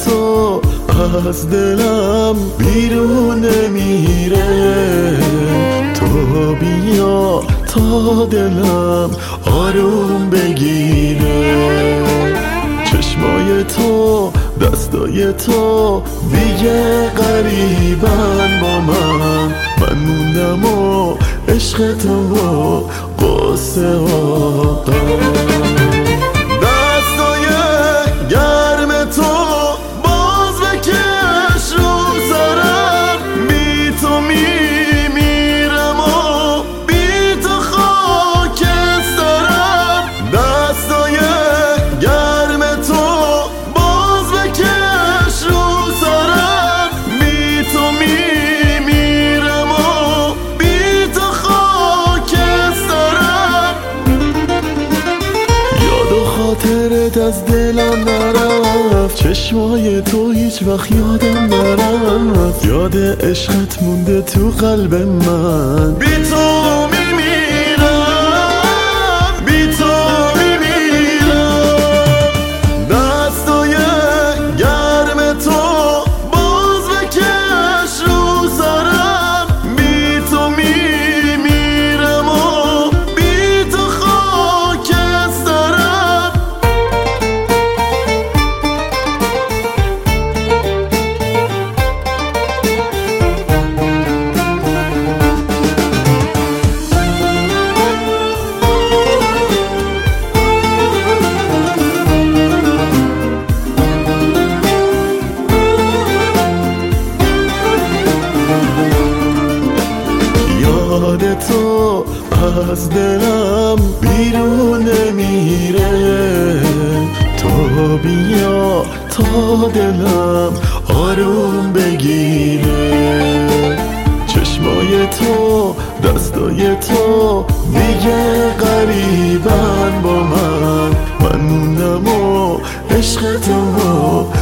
تو از دلم بیرون نمیره. تو بیا تا دلم آروم بگیره. چشمای تو دستای تو دیگه قریبن با من موندم و عشق تو و قصه ها. دستای گرم تو باز بکش رو سرم، بی تو میمیرم و بی تو خاک سرم. دستای گرم تو باز بکش رو سرم، بی تو میمیرم و بی تو خاک سرم. یاد و خاطرت از دلم نرفت، چشمای تو هیچ وقت یادم نرفت. یاد عشقت مونده تو قلب من، بی تو میمیرم، بی تو میمیرم. دستای گرم تو باز بکش رو سرم، بی تو میمیرم و بی تو خاک سرم. یاد تو از دلم بیرون نمیره. تو بیا تا دلم آروم بگیره. چشمای تو دستای تو دیگه قریبن با من موندم و عشق تو